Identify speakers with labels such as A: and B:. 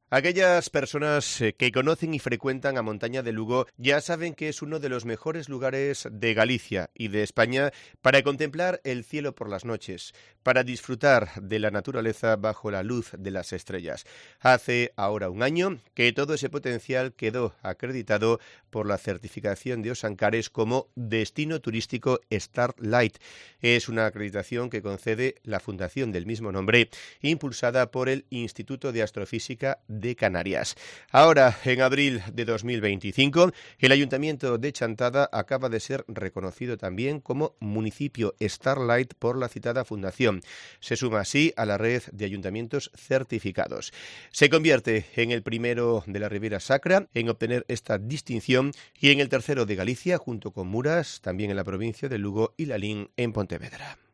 A: Aquellas personas que conocen y frecuentan a Montaña de Lugo ya saben que es uno de los mejores lugares de Galicia y de España para contemplar el cielo por las noches, para disfrutar de la naturaleza bajo la luz de las estrellas. Hace ahora un año que todo ese potencial quedó acreditado por la certificación de Osancares como Destino Turístico Starlight. Es una acreditación que concede la fundación del mismo nombre, impulsada por el Instituto de Astrofísica de Canarias. Ahora, en abril de 2025, el Ayuntamiento de Chantada acaba de ser reconocido también como municipio Starlight por la citada fundación. Se suma así a la red de ayuntamientos certificados. Se convierte en el primero de la Ribera Sacra en obtener esta distinción y en el tercero de Galicia, junto con Muras, también en la provincia de Lugo, y Lalín en Pontevedra.